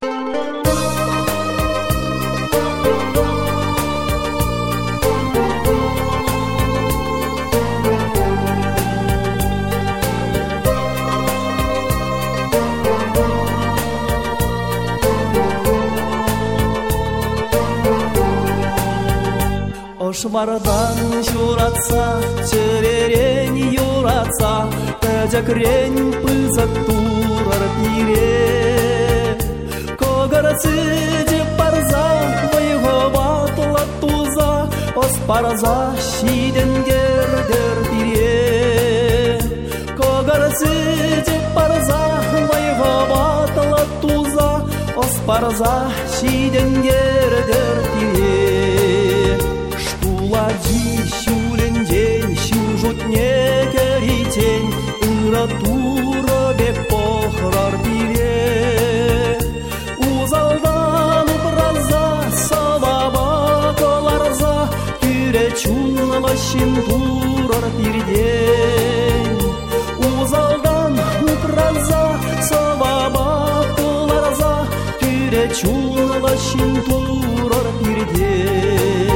Швардан юратса, черерен юратса, тәжәкрен пызак турар пире. Когарцы деп парза, вайғаватла туза, ос парза шиденгердер пире. Когарцы деп парза, вайғаватла туза, ос парза шиденгердер пире. Ладжи шулен день, шужут не керитень, Иратура бек похрар бире. Узалдан упраза, саваба коларза, Күречун лашин турар бирдень. Узалдан упраза, саваба коларза, Күречун лашин турар бирдень.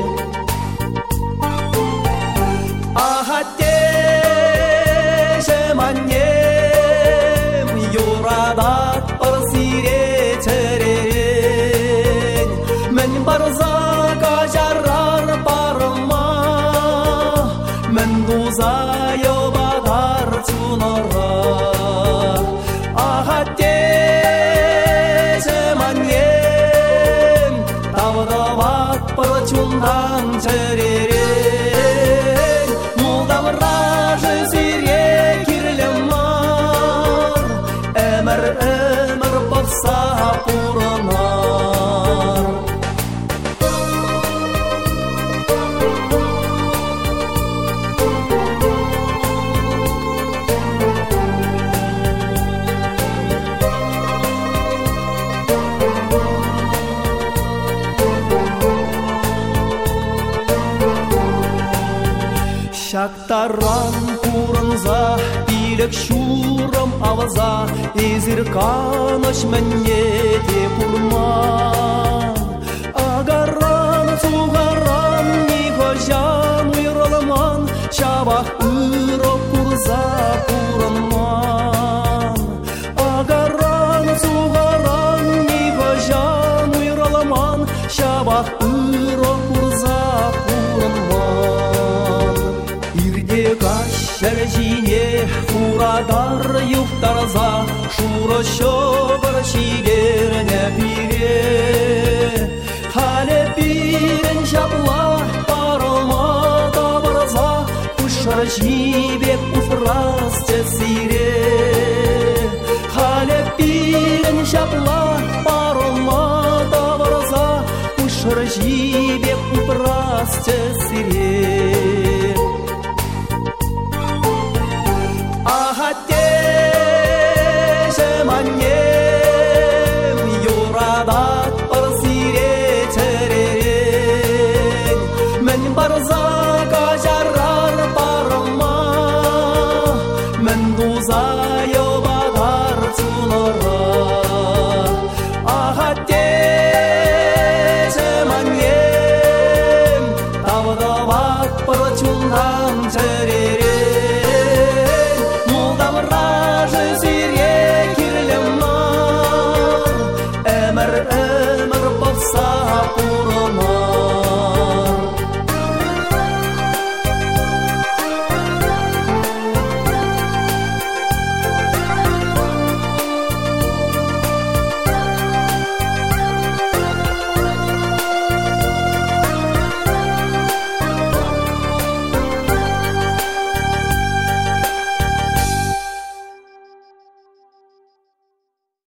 Маннем юрадат парсире терен, мен барза кажарар парма, мен дуза йобадар чунара. Ахатте маннем тавдават парчундан терен, мулдавражы сире. Әмір бақса пұранар. Шактаран пұранза, билік шурам аваза, Ezir kaныш мәнне де пұрман. Агарран, суғарран, нихожан уйраламан, Шабақ үріп пұрза пұранман. Агарран, суғарран, нихожан уйраламан, Шабақ үріп пұрза пұранман. Ирде кашар жине, фурадар юқтарза, Шура шобыр шиге